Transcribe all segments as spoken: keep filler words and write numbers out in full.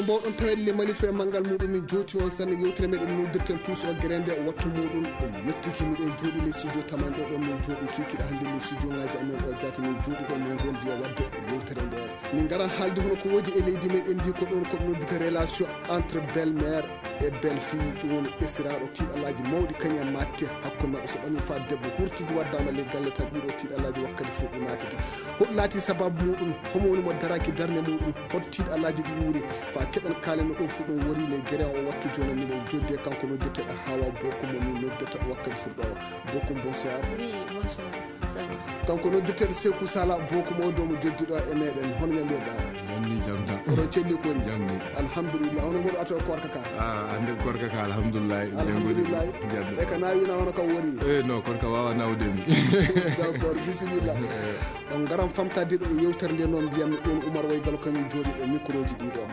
ɗo mbawɗon tawelle manife mangal muɗum min jooti on sanne yewtere meɗen noddirten tous o guerende o wattu muɗum e yettiki miɗen jooɗi les studio taman ɗo ɗon min jooɗi kikiɗa hannde les studio ngaji amen ɗo jaati min jooɗi ɗon min gondi e wadde yewtere nde min gara haalde hono ko woodi e leydi meɗen ndi ko ɗon koɓe noddita relation entre belle mère e belle fille ɗum woni esiraɗo tiiɗallaji mawɗi kañum matte hakkude mabɓe so ɓañi fa debbo hurtigi waddama le galle tan ɗiɗo tiiɗallaji wakkati fof ɗi matiti hoɗum laati sababu muɗum homo woni mo daraki darde muɗum hot tiiɗallaji ɗi iwri fa keɓen kaleno ɗum fu ɗum wari le guéré o wattu joni minen jodde kanko noddirteɗo Hawa Bokum mo min noddirta wakkati fuɗɗo o Bokum bonsoir. Oui, bonsoir, ça va. kanko noddirteɗo Sékou Sala Bokum o ɗo mo joddiɗo e meɗen hono ñalleɗa janni jam tan oɗon celli koni janni alhamdulillah hono goɗo ato korka ka ah ande korka ka alhamdulillah alhamdulillah e ka nawina hono ka wori eh no korka wawa nawdemi d'accord bisimilla on garan famtade ɗo e yewtere nde noon mbiyammi ɗon Oumar Waygalo kañum jooɗi ɗo micro ji ɗiɗo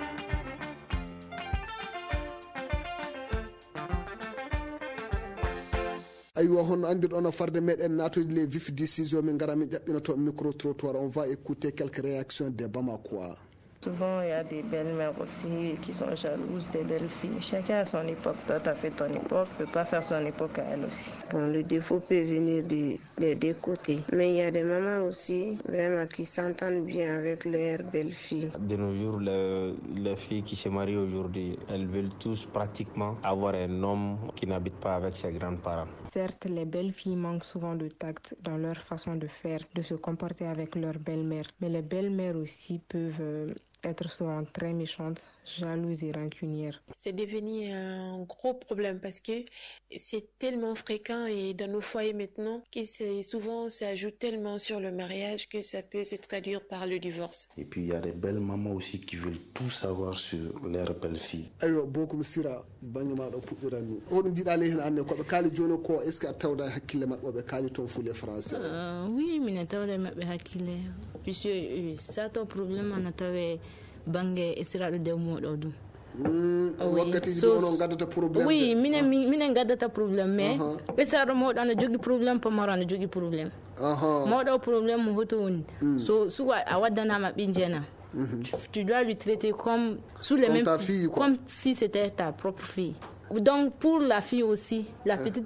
aywa hono andirɗon no farde meɗen natoji les vif décision min gara min ƴaɓɓinoto micro trottoir on va écouter quelques réactions des Bamakois. Souvent, il y a des belles-mères aussi qui sont jalouses des belles-filles. Chacun a son époque. Toi, tu as fait ton époque, tu ne peux pas faire son époque à elle aussi. Bon, le défaut peut venir des de deux côtés. Mais il y a des mamans aussi, vraiment, qui s'entendent bien avec leurs belles-filles. De nos jours, les, les filles qui se marient aujourd'hui, elles veulent tous pratiquement avoir un homme qui n'habite pas avec ses grands-parents. Certes, les belles filles manquent souvent de tact dans leur façon de faire, de se comporter avec leur belle-mère. Mais les belles-mères aussi peuvent euh, être souvent très méchantes, jalouses et rancunières. C'est devenu un gros problème parce que c'est tellement fréquent et dans nos foyers maintenant que c'est souvent ça ajoute tellement sur le mariage que ça peut se traduire par le divorce. Et puis il y a des belles mamans aussi qui veulent tout savoir sur leurs belles-filles. Ayo Bokum sira banyama do puɗirani hoɗum jiɗa ley hen anne koɓe kaali joni ko est ce que a tawda hakkille maɓɓe ɓe kaali toon fule français uh, oui mine tawda maɓɓe hakkille puisque uh, ça to probléme ana tawe bange esiraɗo dew moɗo ɗum wakkatiji ɗo onon gaddata probléme oui minen minen gaddata probléme mais esiraɗo moɗo ana jogui probléme pamaro ana jogui probléme mawɗo probléme mo hoto woni so suko a waddanama ɓinjena tu dois lui traiter comme sous les mêmes fille, comme si c'était ta propre fille. Donc pour la fille aussi, la petite,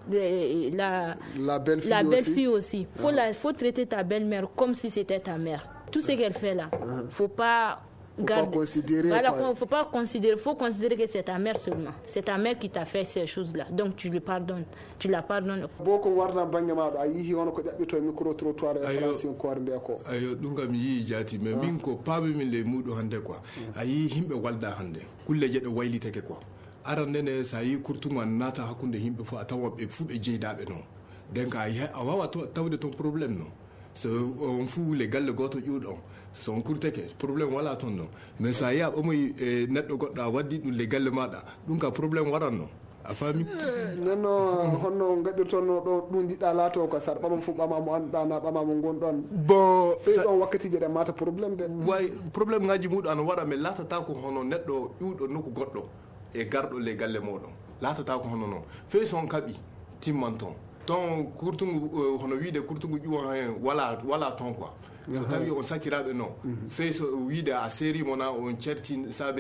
la la belle fille, la belle aussi. fille aussi, faut uh-huh. la, faut traiter ta belle-mère comme si c'était ta mère. Tout ce qu'elle fait là, uh-huh. faut pas Faut garder, pas considérer. Voilà, Quoi. faut pas considérer, faut considérer que c'est ta mère seulement. C'est ta mère qui t'a fait ces choses-là. Donc tu lui pardonnes, tu la pardonnes. Boko warna bangé maɗo a yihi hono ko ƴaɓɓito micro trottoir e français ko nde ko. Ayo ɗum kam yihi jaati mais min ko paami min le muɗo hande quoi. A yihi himɓe walda hande. Kulle je ɗe waylitake quoi. Arande ne sa yi kurtuma nata hakkunde himɓe fo a tawa ɓe fu ɓe jeydaɓe non. Donc a a wawa tawde ton probléme non. So on fu le galle goto ƴuuɗon so on kurteke probléme wala toon non mais so a yiya omoy e neɗɗo goɗɗo a waddi ɗum le galle maɗa ɗum ka probléme waranno a faami nenno honno gaɗirtonno ɗo ɗum jiɗɗa laato ko saɗa ɓama fof ɓama mo annduɗa ma ɓama mo gonɗon bon ɗon wakkatiji ɗe mata probléme de way probléme ngaji muɗum ana waɗa mais latata ko hono neɗɗo ƴuuɗo nokku goɗɗo e garɗo le galle moɗon latata ko hono noon fey son kaɓi timman toon ton kurtungu hono wiide kurtungu ƴuwa hen wala wala ton quoi so tawi on sakiraɓe noon fey so wiide a séri mona on certin saabe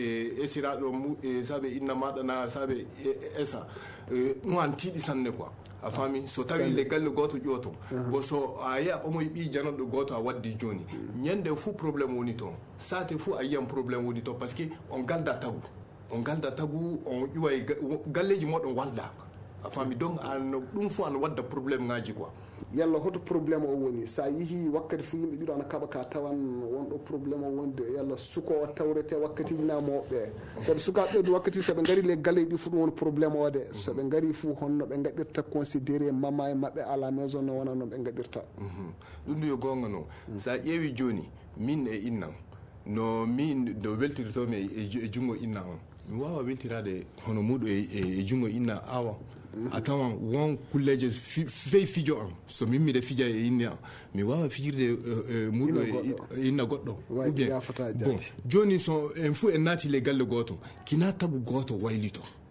e esiraɗo saabe inna maɗa na saabe esa ɗum an tiiɗi sanne quoi a faami so tawi le galle goto ƴuwoto bo so a yiya omoye ɓi janoɗo goto a waddi joni ñande fou probléme woni toon sate fou a yiyan probléme woni toon par ce que on galda tagu on galda tagu on ƴuwa galleji moɗon walda a faami donc an ɗum fof ana wadda probléme ngaji quoi yalla hoto probléme o woni sa yihi wakkati fu yimɓe ɗiɗo ana kaɓa ka tawan wonɗo probléme o wonde yalla suko o tawrete wakkatiji namoɓe soɓe sukaɓe ɓeydu wakkati soɓe gari le galle ɗi fu ɗum woni probléme o de soɓe gari fu honno ɓe gaɗirta considéré mama e mabɓe à la maison no wona noon ɓe gaɗirta ɗum ndu yo gonga noon sa ƴeewi joni min e innan no min no weltirtomi e junngo inna on mi wawa weltirade hono muɗo e junngo inna awa a tawan won kulleje fey fijo an so min miɗe fija e inna an mi wawa fijirde muɗo e inna goɗɗo ou bien bon joni so en fou en naati le galle goto kina tagu goto waylito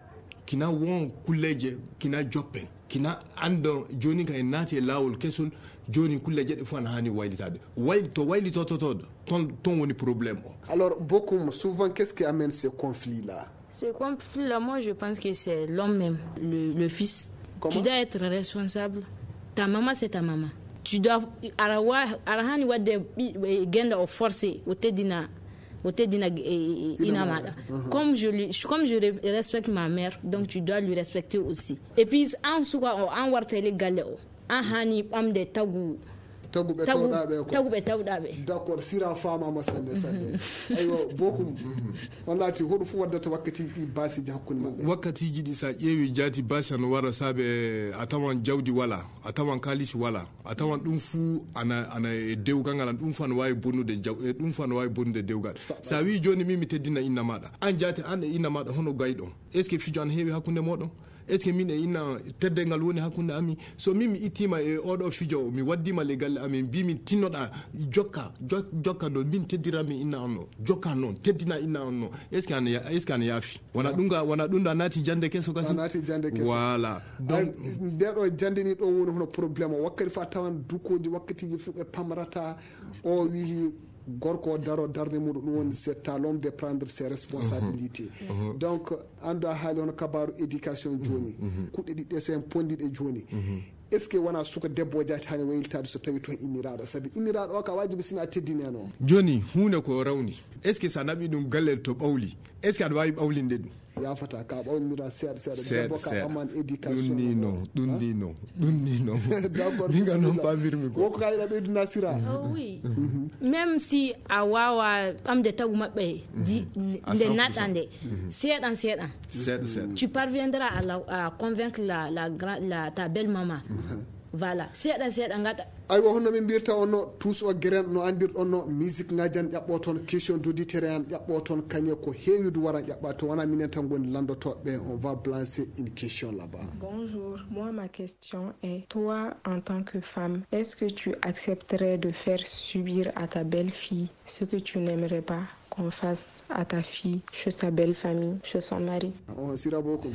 kina won kulleje kina joppen kina ando joni kay nati lawol kesol joni kulleje de fon hani waylitade wayli to wayli to to to ton ton woni problème. Alors beaucoup souvent qu'est-ce qui amène ces conflits là? Ce conflit là, moi je pense que c'est l'homme même, le, le fils. Comment? Tu dois être responsable. Ta maman c'est ta maman. Tu dois arawa arahani wade genda o forcer o te dina o te dina inamada. Comme je comme je respecte ma mère, donc tu dois lui respecter aussi. Et puis en souka en wartele galeo en hani am de tagu tagu be tawdabe ko tagu be tawdabe. D'accord, sira fama masande sande. Aywa bokum wallahi hodo fu waddata wakkati di basi jakkun mabbe. Wakkati jidi sa ƴeewi jati basan wara sabe atawan jawdi wala atawan kalisi wala atawan dum fu ana ana dewgal ngal dum fan wawi bonnude jaw dum fan wawi bonnude dewgal sa wi joni mimi teddina inna mada an jati an inna mada hono gaydon est ce que fijo an heewi hakkunde modon est ce que min e inna teddengal woni hakkunde ami so mimi ittima e odo fijo mi waddima le galle ami bimi tinnoda jokka jokka do min teddirami inna onno jokka non teddina inna onno est ce que an est ce que an yafi wana dunga wana dunda nati jande keso kasi nati jande keso voilà donc dedo jande ni do woni hono problème wakkati fa tawan dukoji wakkati fu be pamrata o wi gorko daro darde mudum dum woni c'est à l'homme de prendre ses responsabilités. Uh-huh. Uh-huh. Donc ando haali on kabaru éducation joni kudde didde sen pondide joni. Est ce que wana suka debbo jati hani wayltade so tawi ton inniraado sabi inniraado o ka wajibi sina teddine no joni huune ko rawni est ce que sa nabi dum galle to bawli est ce que ad wawi bawlinde dum ya fata ka bawlira seed seed debbo ka aman éducation dum ni no dum ni no dum ni no d'accord dinga non pas virmi ko ko kayra be duna sira. Oh oui. Même si awawa am de tagu mabbe di de natande seed an seed an seed tu parviendras à, la, à convaincre la la la ta belle maman. Voilà, c'est dans cette angata. Ay wo hono min birta onno tous o geren no andir onno musique ngajan yabbo ton question d'auditeur an yabbo ton kanye ko heewi du wara yabba to wana minen tan gon landoto be on va lancer une question là-bas. Bonjour, moi ma question est toi en tant que femme, est-ce que tu accepterais de faire subir à ta belle-fille ce que tu n'aimerais pas qu'on fasse à ta fille, chez sa belle famille, chez son mari? On sira beaucoup.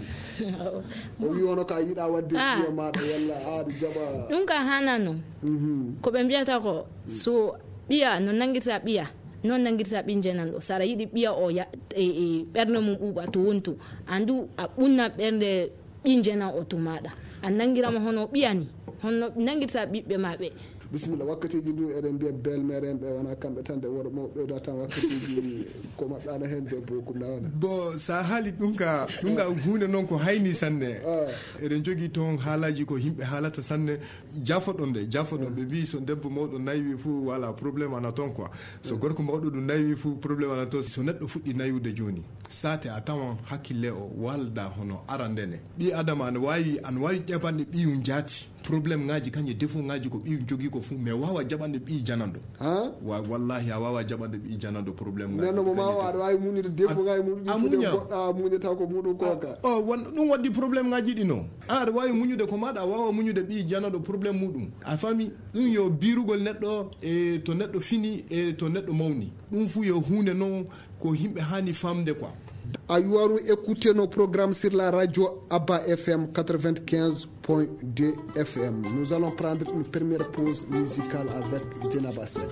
Oui, on a qu'à y avoir des pieds mal, yalla, ah, jaba. Nunca hana no. Ko bembia ta ko so biya no nangita biya. Non nangirta binjenan do sara yidi biya o ya e, e berne mum uba to wonto andu a bunna bernde binjenan o to mada an nangira mo hono biyani hono nangirta bibbe mabbe. Bismillah wakkati ji du eden be belle-mère en be wana kambe tan de woro mo be do tan wakkati ji ko mabana hen de bokum na wana bo sa hali dunka dunka hunde non ko hayni sanne eden jogi ton halaji ko himbe halata sanne jafodon de jafodon be bi so debbo mawdo naywi fu wala problème ana ton quoi so gorko mawdo du naywi fu problème ana to so neddo fuddi nayude joni sate a tawan hakkille o walda hono arandene bi adama an wayi an wayi jabande biyun jati problème ngaji kanje defu ngaji ko biyun jogi ko fu mais wawa jabande bi janando ha wa wallahi a wawa jabande bi janando problème ngaji neno mo ma wa wawi munir defu ngaji munir fu godda munita ko mudum ko ka oh won dum wadi problème ngaji dino ar wawi munyude ko mada wawa munyude bi janando problème mudum a fami dum yo birugol neddo e to neddo fini e to neddo mawni dum fu yo hunde non ko himbe hani famde quoi. Ayuaru, écoutez nos programmes sur la radio Abba F M quatre-vingt-quinze point deux F M. Nous allons prendre une première pause musicale avec Djenaba Seck.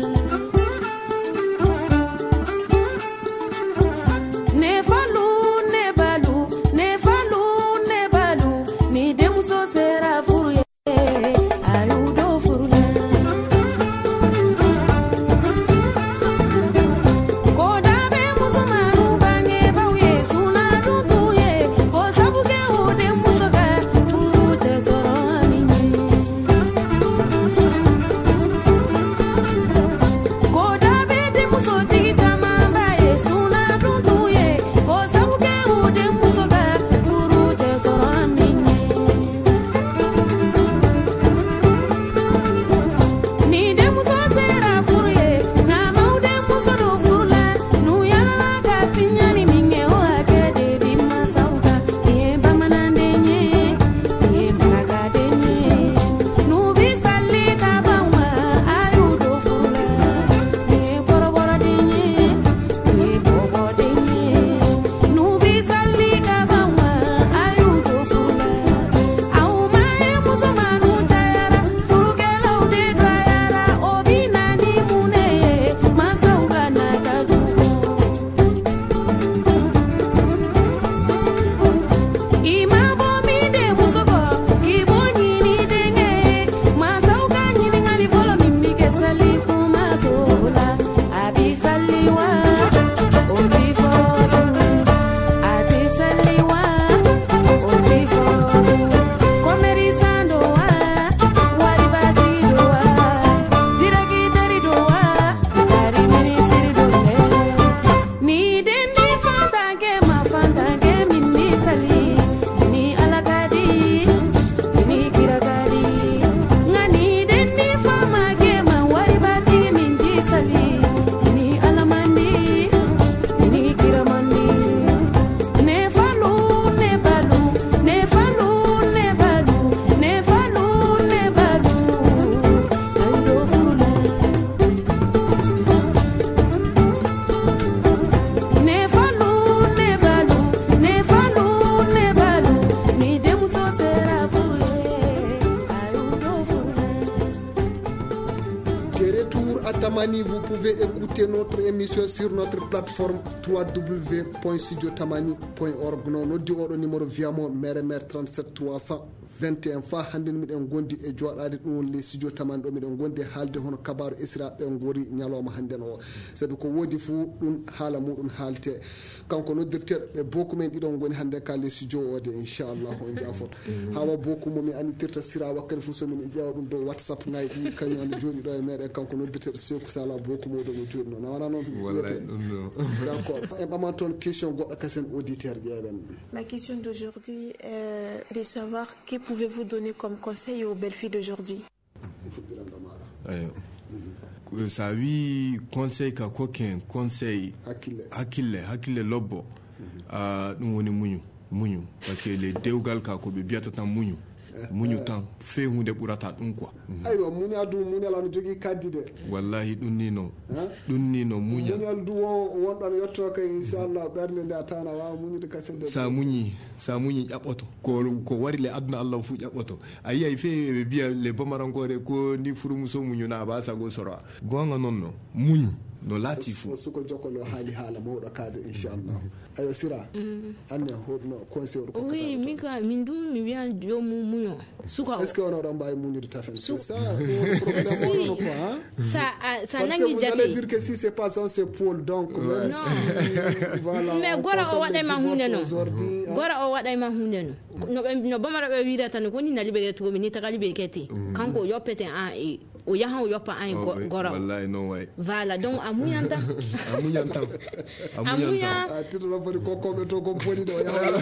Ne falu ne Tamani, vous pouvez écouter notre émission sur notre plateforme w w w point studio tamani point org. Non, noddi oɗo numéro viyamo mere mere trente-sept trois cent vingt et un fa hande miɗen gondi e joɗade ɗum le studio tamani ɗo miɗen gondi haalde hono kabaru esiraɓe gori ñalawma hannden o sabi ko woodi fuu ɗum haala muɗum haalte kanko noddirteɗo ɓe boku men ɗiɗon goni hannde ka le studio ode inchallah on jafot hawa boku momi annitirta sira wakkati fuu somin ƴeewa ɗum dow whatsapp ngayi ɗi kañum ande jooɗi ɗo e meɗen kanko noddirteɗo sekou sala boku moɗo mo jooɗi noon nawana noon d'accord e ɓaman toon question goɗɗo kasen auditeur ƴeewen. Ma question d'aujourd'hui est de savoir que pouvez-vous donner comme conseil aux belles filles d'aujourd'hui? Ça oui conseil ka koken conseil hakille hakille lobbo ɗum woni muñu muñu parce que les dewgal ka ko ɓe biyata tan muñu muñu tan fe hunde ɓurata ɗum quoi. aywa muñal du muñal ano jogui kaddi de wallahi ɗum ni no ɗum ni no muñal muñal du wonɗon yetto kay inchallah ɓerde nde a tana wawa muñude kasede sa muñi sa muñi ƴaɓɓoto ko ko wari le aduna allah fuu ƴaɓɓoto a yiyay fe ɓe biya le bamarankore ko ni furumu so muñuna ba sago soro gonga noon no muñu no laati fuu suko jokkolo haali haala mawɗo kaade inchallah ayo sira anne hoɗno conseil ɗo oui min ka min dum mi wiyan jomum muño suka est ce que on ɗon mbawi muñude tafen c'est ça problème quoi ça ça nangi jati vous allez dire que si c'est pas ça c'est Paul donc même si voilà mais gora o waɗay ma hunde no gora o waɗay ma hunde no no no bamara ɓe wirata no koni nali ɓe to ni takali ɓe keti kanko yoppete an e o yahan o yoppa an gora wallahi no way voilà donc a muñanta a muñanta a muña a tito fodi ko ko to ko boni do yahan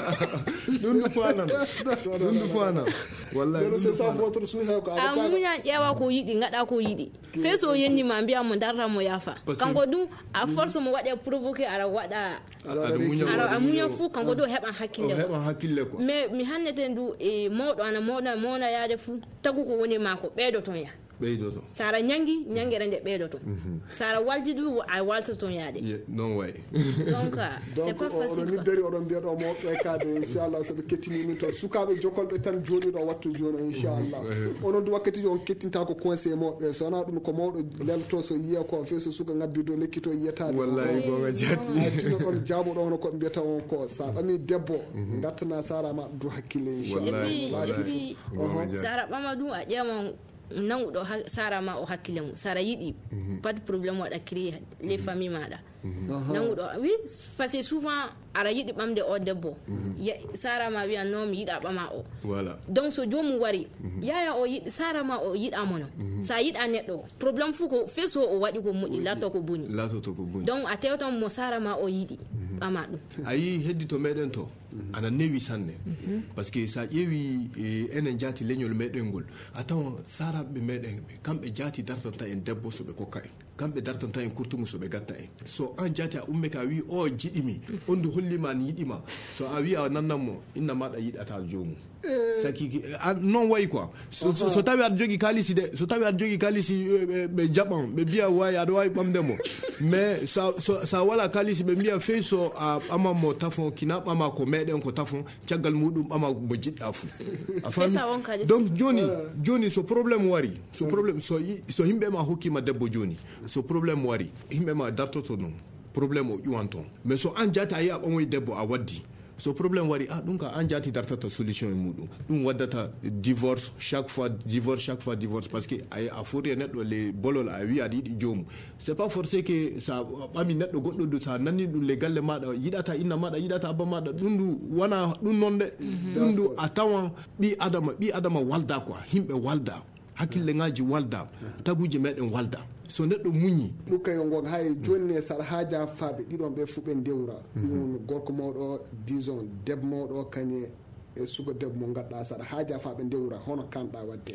dundu fana dundu fana wallahi c'est ça votre souhait ko a muña ƴeewa ko yiɗi ngaɗa ko yiɗi feso yenni ma mbiya mo darta mo yafa kanko ɗum a force mo waɗe provoquer ara waɗa ara a muña fuu kanko ɗo heɓan hakkille heɓan hakkille ko mais mi hannete ndu e mawɗo ana mawɗa mawna yaade fuu tagu ko woni maako ɓeydoton ya ɓeydoto sara ñangi ñangere nde ɓeydoto sara waldi du a waltoton yaade non way donc c'est pas facile oɗon niddari oɗon mbiya ɗo mawɓe kaade inchallah soɓe kettini min to sukaɓe jokolɓe tan joni ɗo wattu joni inchallah onon du wakkatiji on kettinta ko conseil mawɓe so wona ɗum ko mawɗo lelto so yiya ko fe so suka ngabbi do lekkito yiyatade wallahi gonga jatti tino ɗon jaamu ɗo hono ko mbiyata on ko sa ɓami debbo gattana sara ma du hakkille inchallah et puis sara ɓama ɗum a ƴeema nanguɗo sara ma o hakkille mum sara yiɗi pas de problème waɗa créer les familles maɗa nanguɗo oui parce que souvent ara yiɗi ɓamde o debbo sara ma wiya non mi yiɗa ɓama o voilà donc so jomum wari yaya o yiɗi sara ma o yiɗamo non sa yiɗa neɗɗo probléme fuu ko feso o waɗi ko moƴƴi latto ko boni latoto ko boni donc a tewtan mo sara ma o yiɗi ɓama ɗum a yi heddi to meɗen to ana newi sanne par ce que sa ƴeewi enen jaati leñol meɗen ngol a tawan saraɓe meɗen kamɓe jaati dartanta en debbo so ɓe kokka en kamɓe dartanta en kurtumu so ɓe gatta en so an jaati a umme ka a wi o jiɗimi on du hollima an yiɗima so a wi a nannanmo inna maɗa yiɗata jomum saki non way quoi so tawi aɗa jogui kalisi de so tawi aɗa jogui kalisi ɓe jaɓan ɓe mbiya way aɗa wawi ɓamdemo mais sa wala kalisi ɓe mbiya fey so a ɓamamo tafon kina ɓama ko meɗen ko tafon caggal muɗum ɓama mo jiɗɗa fou a fami donc joni joni so probléme wari so probléme so so yimɓe ma hokkima debbo joni so probléme wari yimɓe ma dartoto noon probléme o ƴuwan toon mais so an jaati a yi a ɓamoye debbo a waddi so problème wari ah donc an jaati dartata solution e muɗum ɗum waddata divorce chaque fois divorce chaque fois divorce parce que a foti e neɗɗo le bolol a wi aɗa yiɗi jomum c'est pas forcé que sa ɓami neɗɗo goɗɗo du sa nanni ɗum le galle maɗa yiɗata inna maɗa yiɗata abba maɗa ɗum du wona ɗum noon de ɗum du a tawan ɓi adama ɓi adama walda quoi himɓe walda hakkille ngaji walda taguji meɗen walda so neɗɗo muñi ɗum kay gon hay jonni e saɗa haaja faaɓe ɗiɗon ɓe fuu ɓe ndewra ɗum gorko mawɗo disons debbo mawɗo kañe e sugo debbo mo gadɗa saɗa haaja faaɓe ndewra hono kanɗa wadde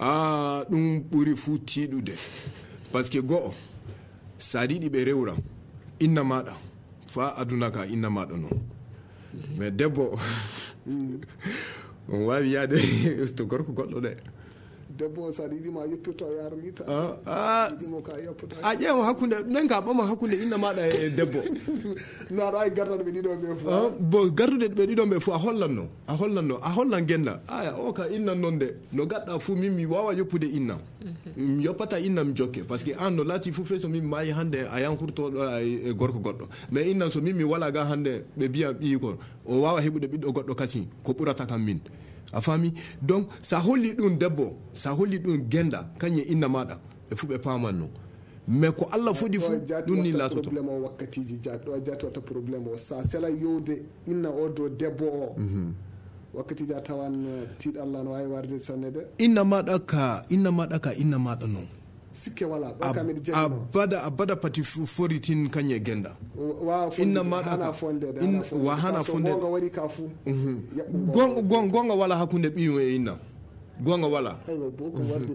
a ɗum ɓuuri fuu tiiɗude par ce que go'o sa ɗiɗi ɓe rewra inna maɗa fa aduna ka inna maɗa noon mais debbo on wawi yaade to gorko goɗɗo de debbo sa yiɗi ma yeppito yarnita yiɗimo ka yeppata a ƴeewa hakkunde nen ka ɓama hakkunde inna maɗa e debbo no aɗa wawi gardude ɓe ɗiɗon ɓe fof bo gardude ɓe ɗiɗon ɓe fof a hollanno a hollanno a hollan genda aya o ka innan noon de no gaɗɗa fuu min mi wawa yoppude inna mi yoppata inna mi jokke par ce que an no laati fuu fe so min maayi hannde a yankurtoɗo e gorko goɗɗo mais innan so min mi wala ga hannde ɓe mbiya ɓii ko o wawa heɓude ɓiɗɗo goɗɗo kasi ko ɓurata kam min a faami donc sa holli ɗum debbo sa holli ɗum genda kañe inna maɗa ɓe fuu ɓe pamanno mais ko Allah fuɗi fu ɗum ni laatoto probléme o wakkatiji jaati ɗo jati watta probléme o sa sela yowde inna o do debbo o wakkatiji a tawan tiiɗ Allah no wawi warde sanne de inna maɗa ka inna maɗa ka inna maɗa noon sikke wala ɗo kam eɗe a bada a bada pati foritin kañe genda inna maɗa wa hana fonde gonga waɗi ka fuu gonga gonga wala hakkunde ɓiyo e inna gonga wala bon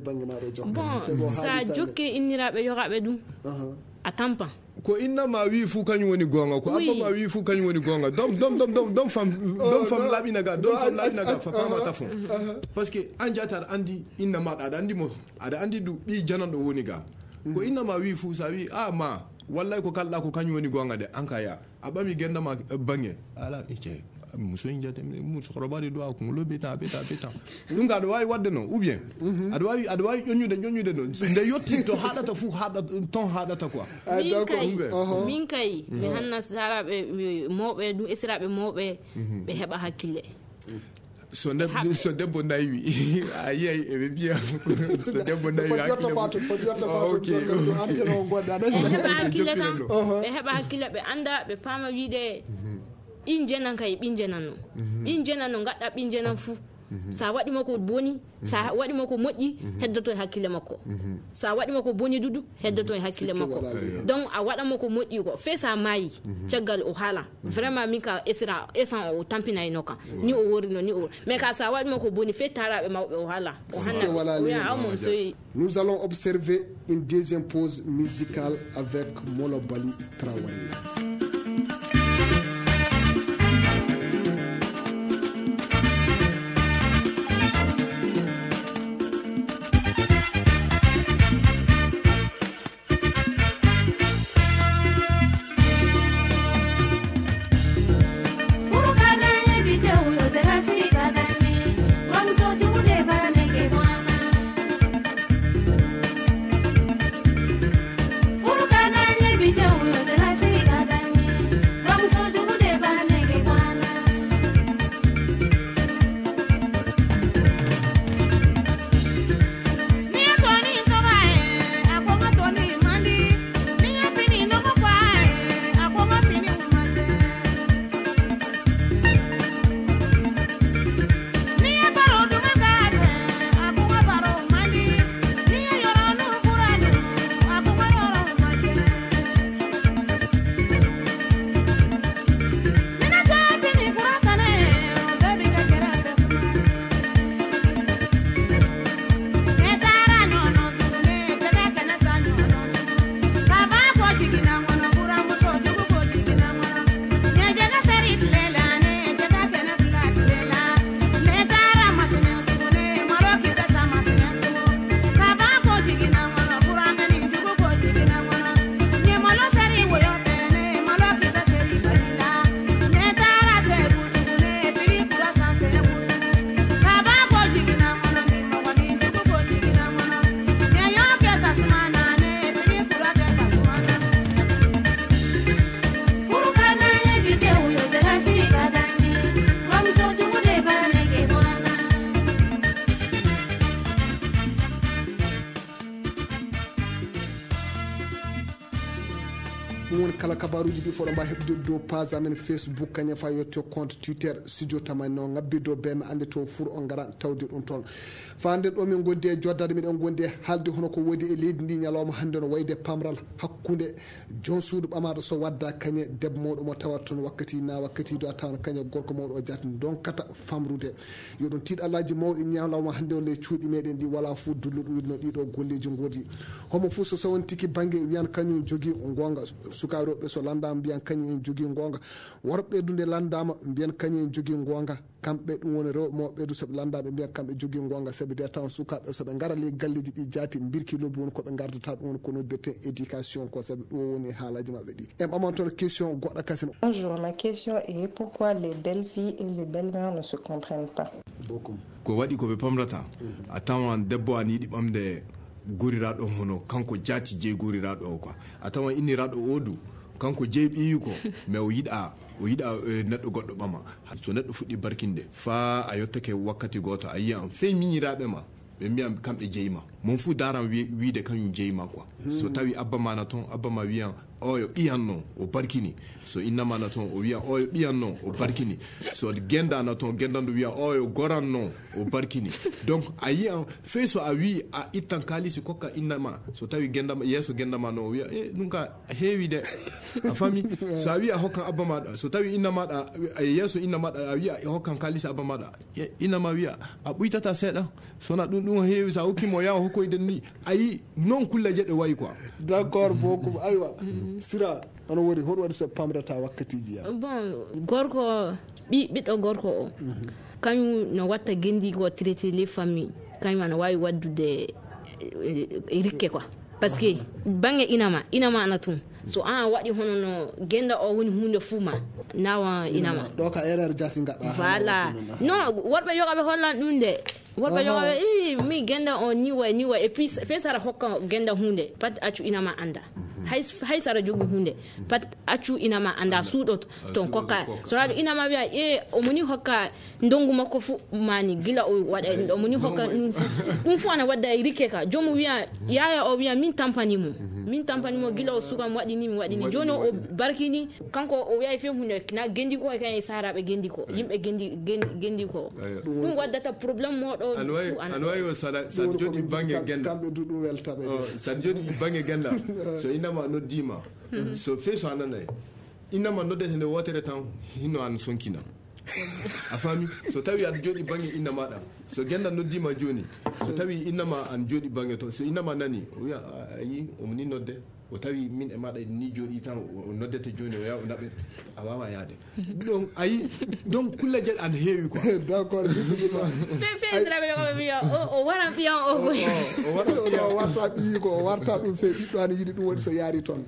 sa jokke inniraɓe yogaɓe ɗum a tampa ko inna ma wi fu kañum woni gonga ko abba ma wi fu kañum woni gonga dom dom dom dom dom fam dom fam labina ga dom fam labina ga fa pama ta fon parce que an jata aɗa andi inna ma aɗa andi mo aɗa andi du ɓi jananɗo woni ga ko inna ma wi fu sa wi a ma wallay ko kalɗa ko kañum woni gonga de an ka ya a ɓami gendama bange ala ece muso in jate muso korobari do ko lo beta beta beta ɗum ga aɗa wawi wadde noon ou bien aɗa wawi aɗa wawi ƴoññude ƴoññude noon nde yetti to haɗata fuu haɗa ton haɗata quoi min kay min kay mi hanna saraɓe mawɓe ɗum esiraɓe mawɓe ɓe heɓa hakkille so debbo so debbo naywi a yiyay eɓe mbiya so debbo naywi hakkille ɓe heɓa hakkille ɓe anda ɓe paama wiide ɓin jenan kay ɓin jenan no ɓin jenan no gaɗɗa ɓin jenan fuu sa waɗima ko boni sa waɗima ko moƴƴi heddoto e hakkille makko sa waɗima ko boni dudu heddoto e hakkille makko donc a waɗama ko moƴƴi ko fe sa maayi caggal o haala vraiment min ka esira esan o tampinayno ka ni o worino ni o mais ka sa waɗima ko boni fe taraɓe mawɓe o haala o hanna oya awmon soyi. Nous allons observer une deuxième pause musicale avec Molo Bali Traoré. kala kabaruji ɗi foɗo mba heɓde dow page amen Facebook kañum fa yetto compte Twitter studio tamani no ngabbi dow beme ande to four on gara tawde ɗum toon fa nden ɗo min gondi e joddade miɗen gondi e haalde hono ko woodi e leydi ndi ñalawma hande no wayde pamral hakkude jon suudu ɓamaɗo so wadda kañe debbo mawɗo mo tawat toon wakkati na wakkati do a tawan kañe gorko mawɗo o jati donkata famrude yo ɗum tiiɗ allaji mawɗi ñalawma hande o ley cuuɗi meɗen ɗi wala fo dulluɗo no ɗiɗo golleji goodi homo fo so sawon tiki banggue wiyan kañum jogui gonga so suka rewɓe so landama mbiyan kañum en jogui gonga, worɓe ɓeydu nde landama mbiyan kañum en jogui gonga. Kamɓe ɗum woni rewɓe mawɓe ɓeydu soɓe landaɓe mbiyan kamɓe jogui gonga, saabi de taw sukaɓe soɓe ngara le galleji ɗi jaati birki lobbi woni koɓe gardata ɗum woni ko noddirte éducation ko, saabi ɗum woni haalaji mabɓe ɗi. En ɓaman toon question goɗɗo kasino. Bonjour, ma question est pourquoi les belles filles et les belles mères ne se comprennent pas? Beaucoup. Ko waɗi koɓe pamrata a tawan debbo an yiɗi ɓamde goriraɗo hono kanko jaati jeyi goriraɗo o quoi, a tawan inniraɗo odu kanko jeyi ɓiyi ko mais o yiɗa o yiɗa neɗɗo goɗɗo ɓama. So neɗɗo fuɗɗi barkinde fa a yettake wakkati goto a yiyan fey miñiraɓe ma ɓe mbiyan kamɓe jeyima, mon fuu daran wiide kañum jeyima quoi. So tawi abba mana toon abba ma wiyan oyo ɓiyanno o barkini, so innamana toon o wiya oyo ɓiyanno o barkini, so gendana toon gendanɗo wiya oyo goranno o barkini. Donc a yiyan fey so a wi a ittan kalisi kokka innama, so tawi gendama yeeso gendama no o wiya e ɗum ka heewi de a fami. So a wi a hokkan abba maɗa, so tawi inna maɗa yeeso inna maɗa a wiya a hokkan kalisi abba maɗa, innama wiya a ɓuytata seeɗa, sona ɗum ɗum heewi sa hokkimo yaha hokkoyden ni. Ayi non kullaje ɗe wayi quoi. D'accord beaucoup. Aywa Sira ono wori hoɗo waɗi so pamrata wakkatiji ya. Bon gorko ɓi ɓiɗɗo gorko o kañum no watta gendi ko traité les familles kañum ana wawi waddude rikke quoi, parce que bange inama inama ana tun, so an waɗi hono no genda o woni hunde fuu ma nawa inama ɗo ka erreur jasi gaɗɗa. Voilà non worɓe yogaɓe hollan ɗum de worɓe yogaɓe i mi genda o ni way ni way et puis fe sara hokka genda hunde pat accu inama anda hay hay sara jogi hunde pat accu inama anda suuɗo ton kokka, so naɓe inama wiya e omoni hokka ndongu makko fu mani gila o waɗa omoni hokka ɗum fu ana wadda rikke ka, jomu wiya yaya o wiya min tampanimo min tampanimo gila o suka mi waɗini mi waɗini, joni o barkini kanko o wiya fe hunde na gendi ko e kañe saraɓe gendi ko yimɓe gendi gendi ko, ɗum waddata probléme moɗo fu ana. An wawi o saɗa saɗa joɗi bange genda kamɓe du ɗum weltaɓe saɗa joɗi bange genda so innama noddima so fe so ananay innama noddete nde wotere tan hinno an sonkina a fami. So tawi aɗa joɗi bange inna maɗa, so genda noddima joni, so tawi innama an joɗi bange to, so innama nani o wiya ayi omni nodde, o tawi min e maɗa ni joɗi tan o noddete joni o yaha o naɓe a wawa yaade donc ayi donc kulla jeɗ an heewi quoi. D'accord bisimilla. Fesiraɓe yoɓe wiya o waran ɓiyan o o warta ɓiyi ko o warta ɗum fe ɓiɗɗo an yiɗi ɗum waɗi so yaari toon.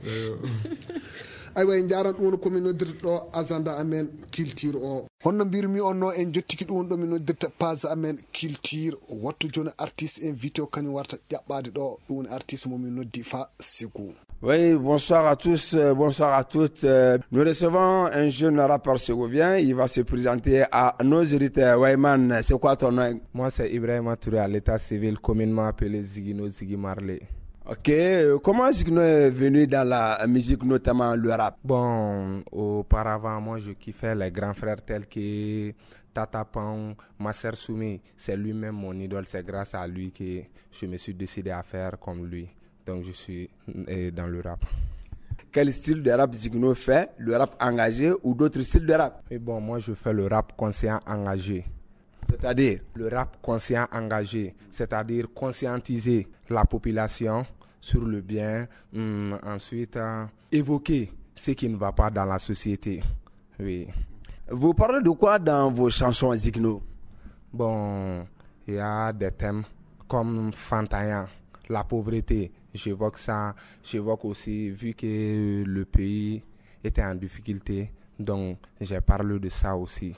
aywa en jaran ɗum woni komin noddirta ɗo agenda amen culture o. honno mbirmi on no en jottiki ɗum woni ɗo min noddirta page amen culture, wattu joni artiste invité o kañum warta ƴaɓɓade ɗo ɗum woni artiste momin noddi Fa Segou. Oui, bonsoir à tous, euh, bonsoir à toutes. Euh, nous recevons un jeune rappeur ségouvien. Il va se présenter à nos auditeurs. Wayman, c'est quoi ton nom? Moi, c'est Ibrahim Touré, à l'état civil, communément appelé Zigino Ziggy Marley. Ok, euh, comment Zigino est venu dans la musique, notamment le rap? Bon, auparavant, moi, je kiffais les grands frères tels que Tata Pan, Masser Soumi. C'est lui-même mon idole. C'est grâce à lui que je me suis décidé à faire comme lui. Donc je suis euh, dans le rap. Quel style de rap Zigino fait? Le rap engagé ou d'autres styles de rap? Et bon, moi je fais le rap conscient engagé. C'est-à-dire? Le rap conscient engagé, c'est-à-dire conscientiser la population sur le bien, hum, ensuite euh, évoquer ce qui ne va pas dans la société. Oui. Vous parlez de quoi dans vos chansons Zigino? Bon, il y a des thèmes comme Fantaya, la pauvreté. J'évoque ça, j'évoque aussi, vu que le pays était en difficulté, donc j'ai parlé de ça aussi.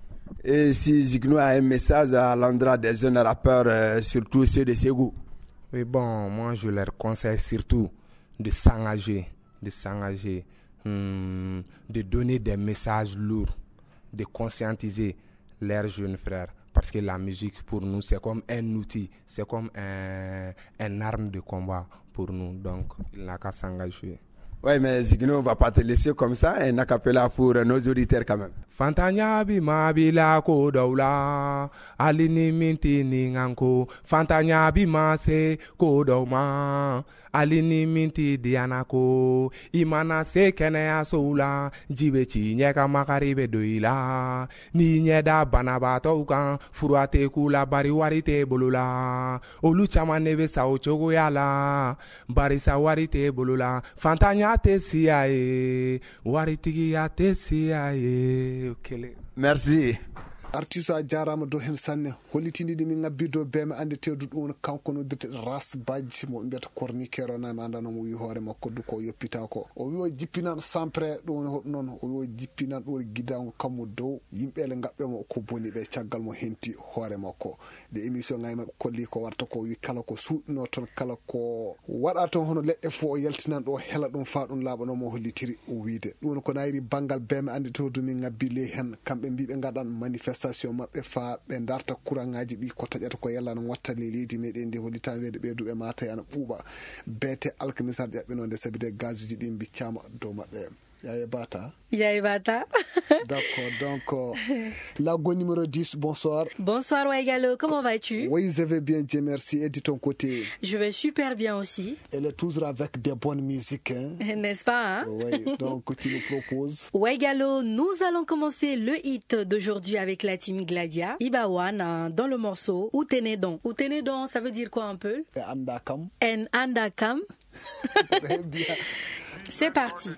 Et si Zigino a un message à l'endroit des jeunes rappeurs, euh, surtout ceux de Ségou? Oui, bon, moi je leur conseille surtout de s'engager, de s'engager, hum, de donner des messages lourds, de conscientiser leurs jeunes frères. Parce que la musique pour nous c'est comme un outil, c'est comme un, un arme de combat pour nous, donc il n'a qu'à s'engager. Oui, mais Zigino, on ne va pas te laisser comme ça, un acapella pour nos auditeurs quand même. Fantanya bi mabila ko daula alini minti ninganko Fantanya bi mase ko dauma alini minti dianako imana se kene soula jibe ci nyeka makaribe doila ni nyeda banabato kan furuate kula bari warite bolula olu chama nebe sao chogo yala bari sa warite bolula Fantanya ya te siya ye waritigi ya te siya ye kele. Merci. artiste a jarama do hen sanne hollitinide min ngabbido beme ande tewdu ɗum kanko no dirte ras badji mo mbiyata corniqueur o nami andano mo wi hoore makko du ko yoppita ko o wi o jippinan sempre ɗum hoɗ noon o wi o jippinan ɗo gidango kammo dow yimɓele ngabɓe mo ko boni ɓe caggal mo henti hoore makko de émission ngayma kolli ko warta ko wi kala ko suuɗino toon kala ko waɗa toon hono leɗɗe fo o yaltinan ɗo hela ɗum fa ɗum laaɓanomo hollitiri o wiide ɗum ko nayri banggal beme ande tewdu min ngabbi ley hen kamɓe mbi ɓe gaɗan manifestation mabɓe fa ɓe darta courant-ngaji ɗi ko taƴata ko yalla no watta le leydi meɗen ndi hollita weede ɓeyduɓe mata yana ɓuuɓa beete alkamisar ƴaɓɓinode sabi de gaz uji ɗi biccama dow maɓɓe. Yaya Bata. Yaya Bata. D'accord, donc euh, la go numéro dix, bonsoir. Bonsoir Waigalo, comment vas-tu? Oui, je vais bien, Dieu merci. Et de ton côté? Je vais super bien aussi. Elle est toujours avec des bonnes musiques. Hein? N'est-ce pas? Hein? Oui, donc tu nous proposes. Waigalo, nous allons commencer le hit d'aujourd'hui avec la team Gladia. Ibawan dans le morceau Outenedon. Outenedon, ça veut dire quoi un peu? En Andakam. En Andakam. Très bien. C'est parti.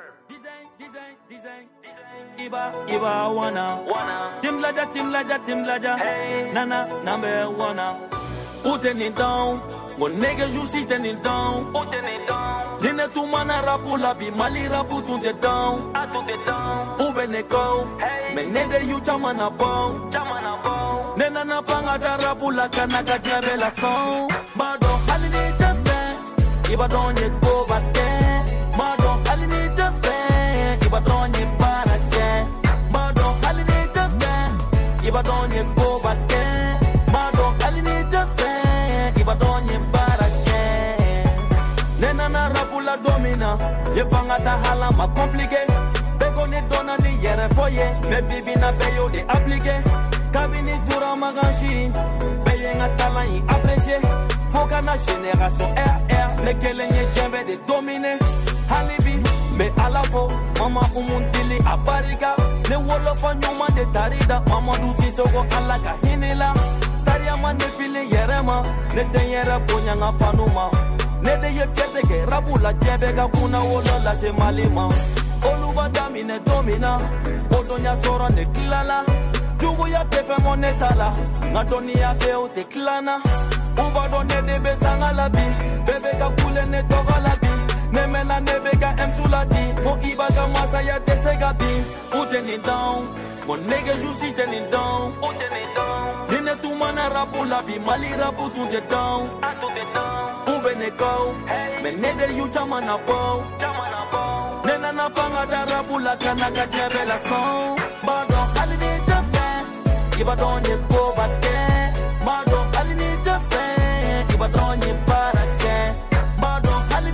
Iba, Iba, wana, wana. Tim laja, tim laja, tim laja. Hey. Nana, number wana. Uteni down. Mon nigga, you see teni down. Uteni down. Nene tu mana rapu labi, mali rapu tu te down. A tu te down. Ube neko. Hey. Me nede you chamana bon. Chamana bon. Nena na panga da rapu la kanaka jabe la song. Mado, alini te fe. Iba don ye go bate. Mado, alini te fe. Iba don ye barate. Mado, alini te fe. Iba don ye go bate. Mado, alini te fe. Iba don ye barate. Nena na rapula domina. Ye fanga ta hala ma compliqué. Bego ni dona ni yere foye. Me bibi na beyo de appliqué. Kabini tura maganshi. Beye nga talent yi apprécié. Foka na génération R R. Me kelenye djembe de dominer. Halibi, me alafo, mama umuntili abariga. Ne wolofa nyuma de tarida, mama dusi soko alaka hinila. Staria man ne fili yerema, ne tenyera ponya nga fanuma. Ne de ye fiete ke rabula jebega kuna wolo la se malima. Oluba dami ne domina, odonya sora ne klala. Jugo ya tefe monetala, nga doni ya feo te klana. Uba do ne de besanga labi, bebe ka kule ne toga labi. Nemena nebeka emsulati, mo ibaga masa ya desegabi. Uteni down, mo nigga you see teni down. Uteni down. Dine tu mana rapu labi, mali rapu tu te down. A tu te down. Ube neko, hey. Me nede you chamana bo. Chamana bo. Nena na panga da rapu la kanaka jebe la song. Bado alini te fe, iba don ye go bate. Bado alini te fe, iba don ye barate. Bado alini.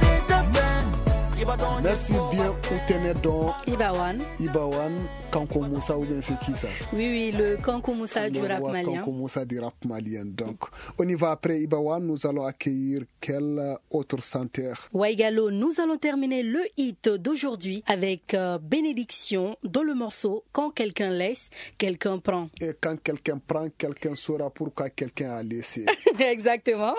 Merci bien, Outenedon. Ibawan. Ibawan, Kanko Moussa ou bien c'est qui ça? Oui, oui, le Kanko Moussa du rap malien. Kanko Moussa du rap malien. Donc, on y va après Ibawan. Nous allons accueillir quel autre chanteur? Waigalo, nous allons terminer le hit d'aujourd'hui avec euh, Bénédiction dans le morceau Quand quelqu'un laisse, quelqu'un prend. Et quand quelqu'un prend, quelqu'un saura pourquoi quelqu'un a laissé. Exactement.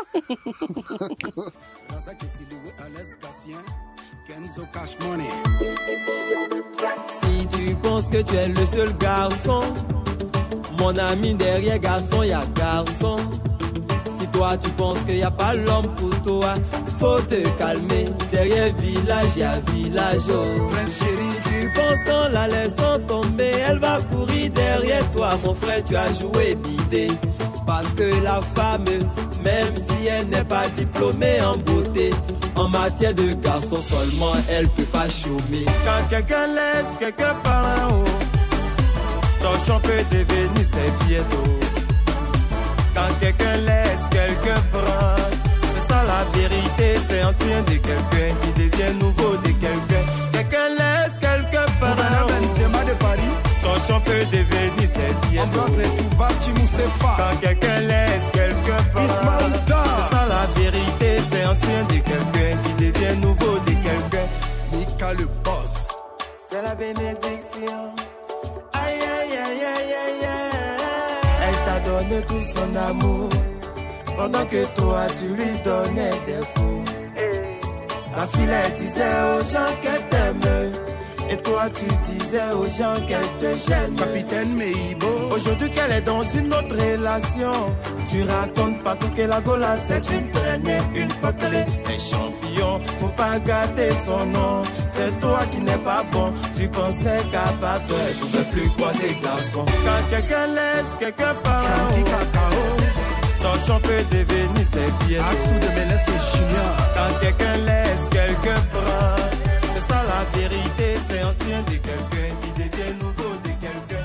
Si tu penses que tu es le seul garçon, mon ami, derrière garçon, y a garçon. Si toi tu penses qu'il n'y a pas l'homme pour toi, faut te calmer. Derrière village, y a village. Oh. Prince chéri, tu penses qu'en la laissant tomber, elle va courir derrière toi. Mon frère, tu as joué bidé. Parce que la femme, même si elle n'est pas diplômée en beauté, en matière de garçon seulement, elle peut pas chômer. Quand quelqu'un laisse quelqu'un par un haut, ton champ peut devenir ses bientôt. Quand quelqu'un laisse quelqu'un prendre, c'est ça la vérité, c'est ancien de quelqu'un qui devient nouveau de quelqu'un. Quelqu'un laisse quelqu'un par un haut, de Paris. Ton champ peut devenir ses bientôt. Quand quelqu'un laisse quelqu'un prendre, c'est ça la vérité, c'est ancien de quelqu'un qui devient nouveau de quelqu'un. Mika le boss, c'est la bénédiction. Aïe aïe aïe aïe aïe aïe. Elle t'a donné tout son amour, pendant que toi tu lui donnais des coups. La fille elle disait aux gens qu'elle t'aime. Et toi tu disais aux gens qu'elle te gêne. Capitaine Meibo. Aujourd'hui qu'elle est dans une autre relation, tu racontes partout que la Gola c'est une traînée, une potelée, un champion. Faut pas gâter son nom, c'est toi qui n'es pas bon. Tu pensais qu'à part toi elle pouvait plus croiser garçon. Quand quelqu'un laisse quelqu'un part en haut, ton champ peut devenir ses pieds. Quand quelqu'un laisse quelqu'un prend, c'est ça la vérité, c'est ancien de quelqu'un qui devient nouveau de quelqu'un.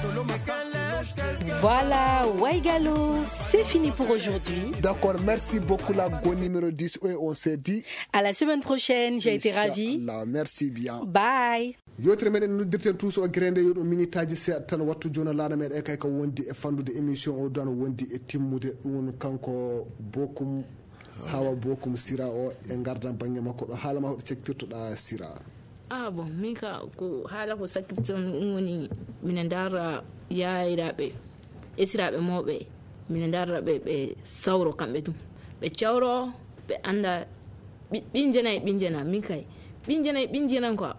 Voilà, Waigalo, c'est fini pour aujourd'hui. D'accord, merci beaucoup la go numéro dix et on s'est dit à la semaine prochaine, j'ai été ravie. Merci bien. Bye. Yotre meden no dirten tous o grende yodo minitaji se tan wattu jona laana med e kay ko wondi e fandude émission o don wondi e timmude dum kanko bokum hawa bokum sira o e gardan bangi makko do halama ho cektirto da sira. Ah bon, mika ko hala ko sakirto woni minandara yairabe e sirabe mobe minandara be be sawro kambe dum be ciawro be anda binjena e binjena mikai binjena e binjena ko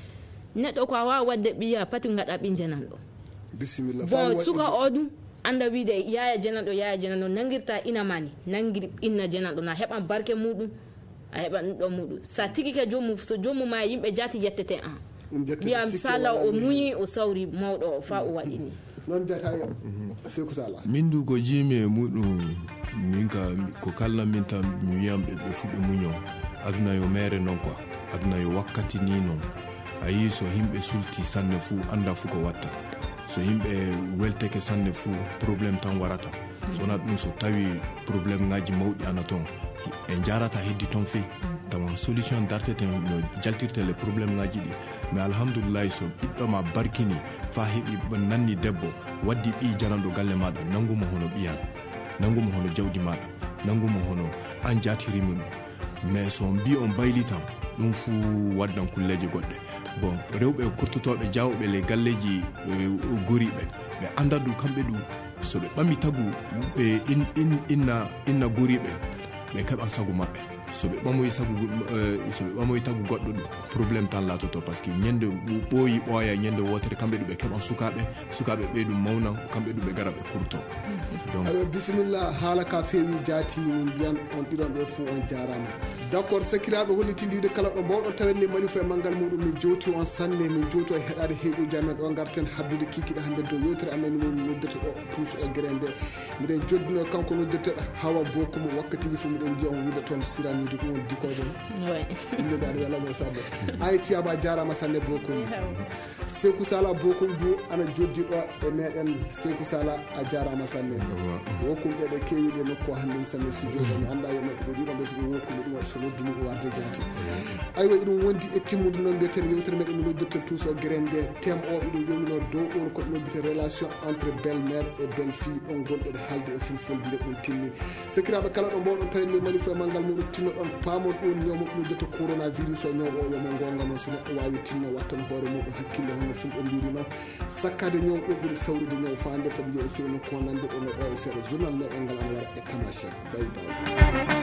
neɗɗo ko a wawa wadde ɓiya pati gaɗa ɓi jenanɗo bisimilla bon suka o ɗum anda wiide yaya jenanɗo yaya jenanɗo nangirta ina mani nangir inna jenanɗo na heɓan barke muɗum a heɓan ɗum ɗo muɗum sa tigi ke joomum so joomum ma yimɓe jati yettete an mbiyam sala o muñi o sawri mawɗo fa o waɗi ni non jata yo seku sala min du ko jimi e muɗum min ka ko kala min tan mi wiyam ɓe ɓe fuɗɗo muño aduna yo mere noon quoi aduna yo wakkati ni noon ayi so himɓe sulti sanne fuu anda fuu ko watta so himɓe welteke sanne fuu probléme tan warata sona ɗum so tawi probléme ngaji mawɗi ana toon e jarata heddi toon fe tawa solution dartete no jaltirte le probléme ngaji ɗi mais alhamdoulillahi so ɓiɗɗoma barkini fa heeɓi nanni debbo waddi ɓi jananɗo galle maɗa nangumo hono ɓiyan nangumo hono jawdi maɗa nangumo hono an jatirimi ɗum mais so mbi on bayli tan ɗum fuu waddan kulleje goɗɗe bon rewɓe kurtotoɓe jawɓe le galleji goriɓe ɓe anda ɗum kamɓe ɗum so ɓe ɓami tagu in, in, inna inna goriɓe ɓe keɓan sagu maɓɓe so ɓe ɓamoyi sagu so ɓe ɓamoyi tagu goɗɗo ɗum probléme tan latoto par ce que ñande ɓooyi ɓooya ñande wotere kamɓe ɗum ɓe keɓan sukaɓe sukaɓe ɓe ɗum mawnan kamɓe ɗum ɓe gara ɓe kurto donc ayo bisimilla haala ka feewi jaati min mbiyan on ɗiɗon ɓe fuu on jarama d' accord sakiraɓe hollitindiwde kala ɗo mbawɗon tawenle manifo e manggal muɗum min jowti on sanne min jowti o heɗade heeƴoji amen ɗo garten haddude kikiɗe hannde dow yewtere amen min noddete ɗo tous e guere nde miɗen joddino kanko noddeteɗo hawa bokumo wakkatiji fof miɗen jiya on wiide toon siranide ɗum on dikoɗon inde aɗa welamo sabbo ay tiyaba jarama sanne bokum Sekou Sala bokum du ana joddi ɗo e meɗen Sekou Sala a jarama sanne wokumɓe ɓe kewiɗe nokku hannde sanne si joni mi anda yo neɗɗo ɗiɗon ɓe ɗum wokkuɓe ɗum so noddumi ko warde jaati aywa iɗum wondi e timmude noon mbiyeten yewtere meɗen mi noddirten tous o guere nde thème o iɗum yomino dow ɗon koɗe noddite relation entre belle mère et belle fille ɗon gonɗe ɗe haalde e fulfulde nde ɗum timmi sakiraɓe kala ɗo mbawɗon tawi le manifo e manggal muɗum tinno ɗon paamon ɗon ñawmo ɗum noddete coronavirus o ñaw o yomo gonga noon so neɗɗo wawi tinno wattan hoore muɗum hakkille hono fulɓe mbiri noon sakkade ñaw ɗo ɓuuri sawrude ñaw fa nde foof jeeɗe fewi no ko nande ɗo no ɗo e seeɗa journal meɗen ngal ana wara e tamache bay bay